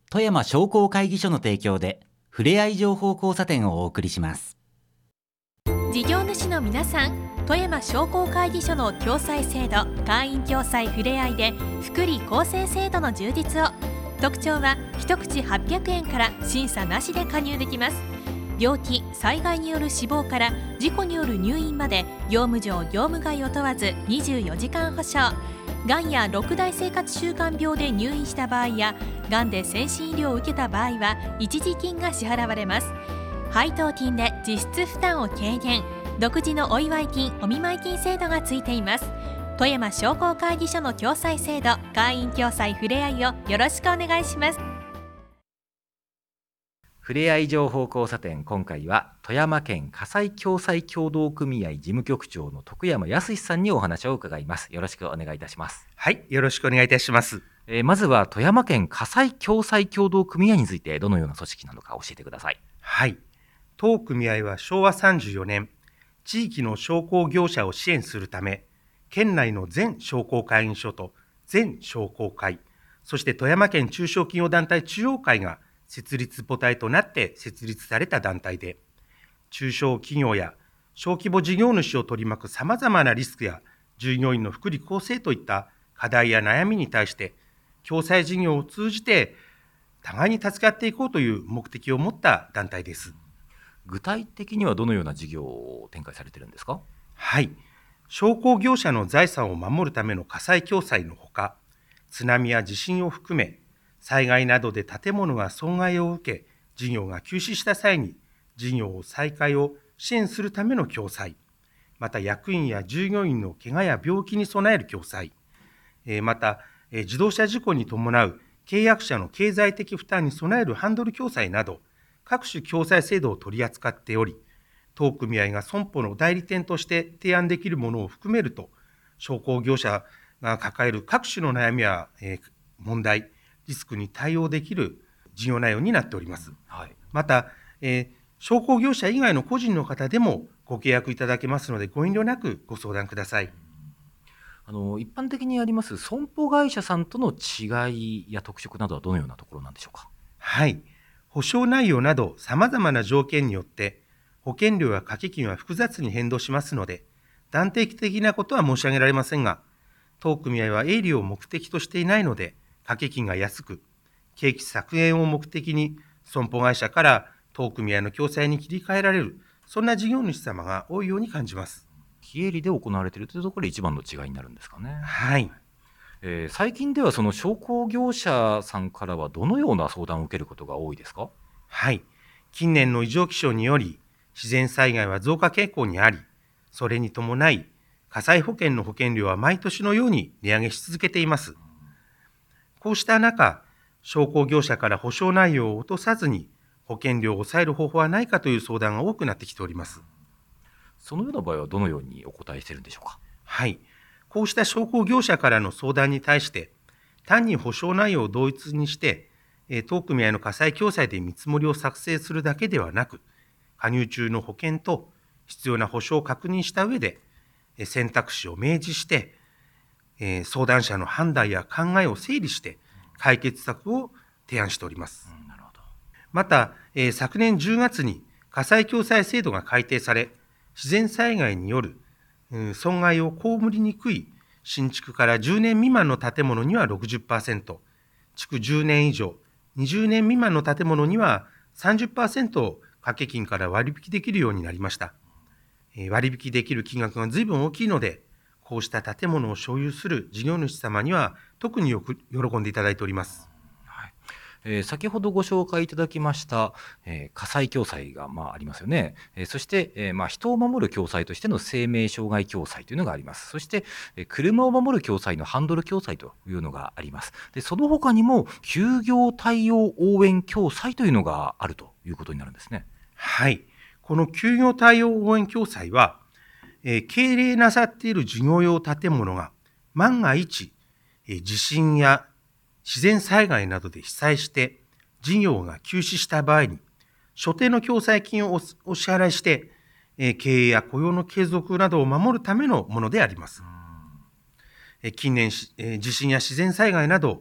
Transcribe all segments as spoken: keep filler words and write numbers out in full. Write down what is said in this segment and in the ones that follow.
富山商工会議所の提供でふれあい情報交差点をお送りします。 事業主の皆さん、富山商工会議所の共済制度、会員共済ふれあいで福利厚生制度の充実を。特徴は一口はっぴゃくえんから審査なしで加入できます。病気・災害による死亡から事故による入院まで業務上業務外を問わずにじゅうよじかん保証。がんやろく大生活習慣病で入院した場合やがんで先進医療を受けた場合は一時金が支払われます。配当金で実質負担を軽減。独自のお祝い金・お見舞い金制度がついています。富山商工会議所の共済制度、会員共済ふれあいをよろしくお願いします。 ふれあい情報交差点、今回は富山県火災共済協同組合事務局長の徳山康さんにお話を伺います。よろしくお願いいたします。 はい、よろしくお願いいたします。 えー、まずは富山県火災共済協同組合についてどのような組織なのか教えてください。 はい、当組合はしょうわさんじゅうよねん、地域の商工業者を支援するため、県内の全商工会議所と全商工会、そして富山県中小企業団体中央会が設立母体となって設立された団体で、中小企業や小規模事業主を取り巻くさまざまなリスクや従業員の福利厚生といった課題や悩みに対して、共済事業を通じて互いに助け合っていこうという目的を持った団体です。 具体的にはどのような事業を展開されているんですか？ はい、商工業者の財産を守るための火災共済のほか、津波や地震を含め、災害などで建物が損害を受け、事業が休止した際に、事業再開を支援するための共済、また役員や従業員の怪我や病気に備える共済、また自動車事故に伴う契約者の経済的負担に備えるハンドル共済など、各種共済制度を取り扱っており、当組合が損保の代理店として提案できるものを含めると、商工業者が抱える各種の悩みや問題、リスクに対応できる事業内容になっております。はい、また、えー、商工業者以外の個人の方でもご契約いただけますので、ご遠慮なくご相談ください。 あの一般的にあります損保会社さんとの違いや特色などはどのようなところなんでしょうか？ はい、保証内容などさまざまな条件によって保険料や掛金は複雑に変動しますので、断定的なことは申し上げられませんが、当組合は営利を目的としていないので、掛金が安く、経費削減を目的に損保会社から当組合の共済に切り替えられる、そんな事業主様が多いように感じます。 非営利で行われているというところで一番の違いになるんですかね。 はい、 えー、最近ではその商工業者さんからはどのような相談を受けることが多いですか？ はい、近年の異常気象により自然災害は増加傾向にあり、それに伴い火災保険の保険料は毎年のように値上げし続けています。こうした中、商工業者から保証内容を落とさずに保険料を抑える方法はないかという相談が多くなってきております。 そのような場合はどのようにお答えしているんでしょうか？ はい、こうした商工業者からの相談に対して、単に保証内容を同一にして、当組合の火災共済で見積もりを作成するだけではなく、加入中の保険と必要な保証を確認した上で、選択肢を明示して、相談者の判断や考えを整理して解決策を提案しております。 うん、なるほど。 また、昨年じゅうがつに火災共済制度が改定され、自然災害による損害を被りにくい新築からじゅうねん未満の建物には ろくじゅっパーセント、築じゅうねん以上、にじゅうねん未満の建物には さんじゅっパーセント を掛金から割引できるようになりました。割引できる金額が随分大きいので、こうした建物を所有する事業主様には特によく喜んでいただいております。 はい、えー、先ほどご紹介いただきました、えー、火災共済がまあありますよね。えー、そして、えーまあ、人を守る共済としての生命障害共済というのがあります。そして、えー、車を守る共済のハンドル共済というのがあります。で、その他にも休業対応応援共済というのがあるということになるんですね。 はい、この休業対応応援共済は、えー、経営なさっている事業用建物が万が一、えー、地震や自然災害などで被災して事業が休止した場合に、所定の共済金をお支払いして、えー、経営や雇用の継続などを守るためのものであります。えー、近年、えー、地震や自然災害など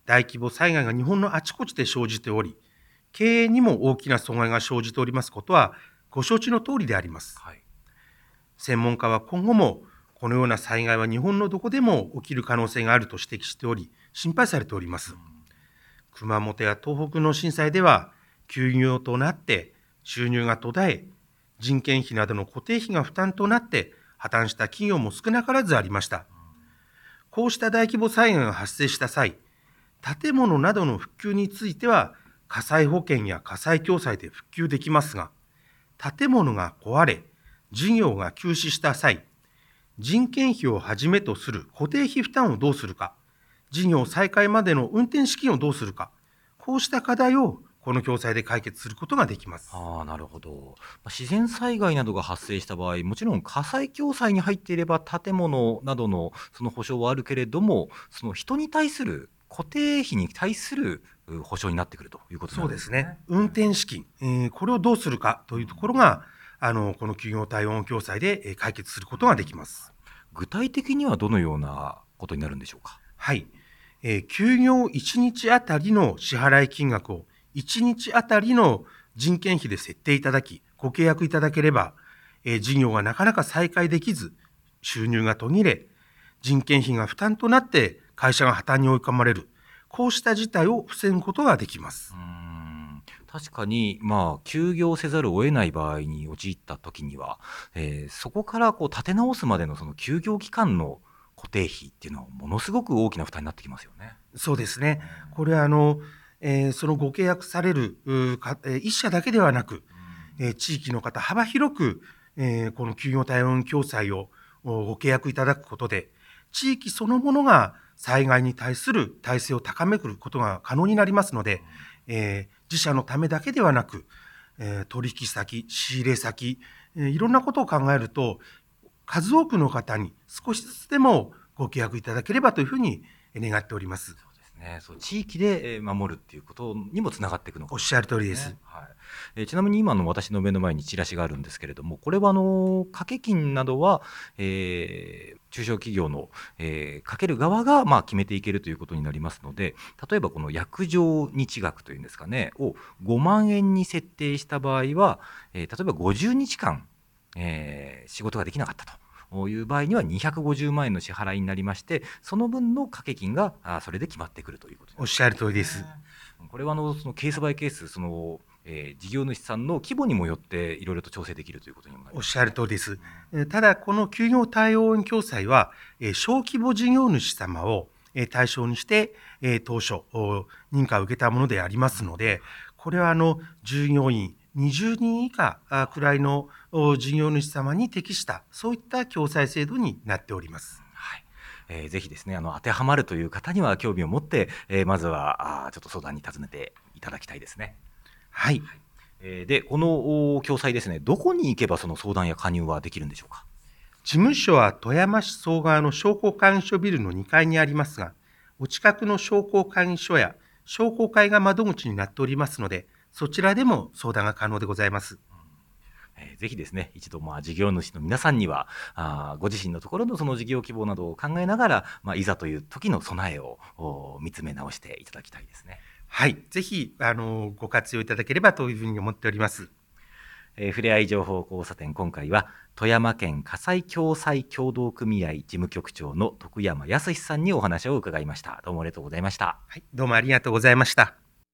大規模災害が日本のあちこちで生じており、経営にも大きな損害が生じておりますことはご承知の通りであります。 はい、 専門家は今後もこのような災害は日本のどこでも起きる可能性があると指摘しており、心配されております。うん、熊本や東北の震災では休業となって収入が途絶え、人件費などの固定費が負担となって破綻した企業も少なからずありました。こうした大規模災害が発生した際、建物などの復旧については火災保険や火災共済で復旧できますが、建物が壊れ、事業が休止した際、人件費をはじめとする固定費負担をどうするか、事業再開までの運転資金をどうするか、こうした課題をこの共済で解決することができます。 ああ、なるほど。まあ自然災害などが発生した場合、もちろん火災共済に入っていれば建物などのその保証はあるけれども、その人に対する固定費に対するう保証になってくるということそうでなんですすね。 ね。運転資金、えーこれをどうするかというところが、あのこの企業対応共済でえー解決することができます。 具体的にはどのようなことになるんでしょうか。 はい。えー休業いちにちあたりの支払い金額をいちにちあたりの人件費で設定いただき、ご契約いただければ、えー事業がなかなか再開できず、収入が途切れ、人件費が負担となって会社が破綻に追い込まれる、こうした事態を防ぐことができます。 うーん確かに、まあ、休業せざるを得ない場合に陥った時には、えーそこからこう立て直すまでのその休業期間の固定費っていうのはものすごく大きな負担になってきますよね。 そうですね。これはあの、えーそのご契約されるうーか、えー一社だけではなく、えー地域の方幅広く、えーこの休業対応共済をおご契約いただくことで、地域そのものが災害に対する耐性を高めることが可能になりますので、えー自社のためだけではなく、えー取引先、仕入れ先、えーいろんなことを考えると、数多くの方に少しずつでもご契約いただければというふうに願っております。 そうですね。そう地域でえー守るっていうことにもつながっていくのかもおっしゃる通りです。 ね。はいえーちなみに今の私の目の前にチラシがあるんですけれども、これはあの掛け金などは、えー中小企業の、えーかける側がまあ決めていけるということになりますので、例えばこの約定日額というんですかねをごまんえんに設定した場合は、えー例えばごじゅうにちかん、えー仕事ができなかったという場合にはにひゃくごじゅうまんえんの支払いになりまして、その分の掛け金があそれで決まってくるということになります。 おっしゃる通りです。 これはあのそのケースバイケース、その、えー事業主さんの規模にもよっていろいろと調整できるということにもなります。 おっしゃる通りです。えーただ、この休業対応共済は、えー小規模事業主様をえー対象にして、えー当初、お認可を受けたものでありますので、これはあの従業員にじゅうにん以下あくらいのお事業主様に適した、そういった共済制度になっております。 はいえーぜひですね、あの当てはまるという方には興味を持って、えーまずはあーちょっと相談に尋ねていただきたいですね。 はい。 えーで、このお共済ですね、どこに行けばその相談や加入はできるんでしょうか。 事務所は富山市総側の商工会議所ビルのにかいにありますが、お近くの商工会議所や商工会が窓口になっておりますので、そちらでも相談が可能でございます。 えーぜひですね、一度まあ事業主の皆さんにはあーご自身のところのその事業規模などを考えながら、まあ、いざという時の備えをお見つめ直していただきたいですね。 はい。ぜひ、あの、ご活用いただければというふうに思っております。 えーふれあい情報交差点、今回は富山県火災共済協同組合事務局長の徳山康さんにお話を伺いました。どうもありがとうございました。 はい。どうもありがとうございました。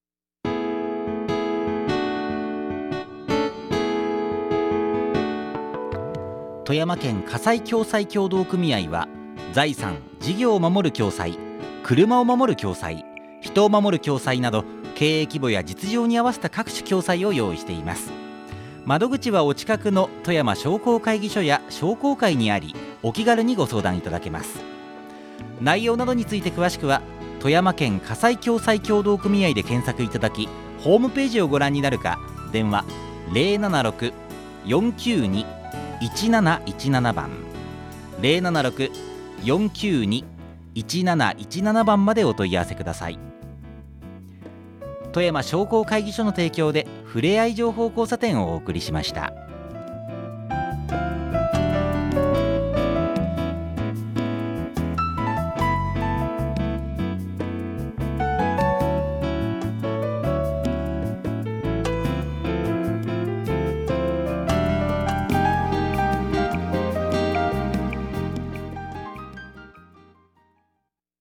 富山県火災共済協同組合は、財産・事業を守る共済、車を守る共済、人を守る共済など、経営規模や実情に合わせた各種共済を用意しています。窓口はお近くの富山商工会議所や商工会にあり、お気軽にご相談いただけます。内容などについて詳しくは富山県火災共済協同組合で検索いただき、ホームページをご覧になるか、電話 ゼロななろく よんきゅうに いちなないちなな 番 ゼロななろく よんきゅうに いちなないちなな 番までお問い合わせください。富山商工会議所の提供でふれあい情報交差点をお送りしました。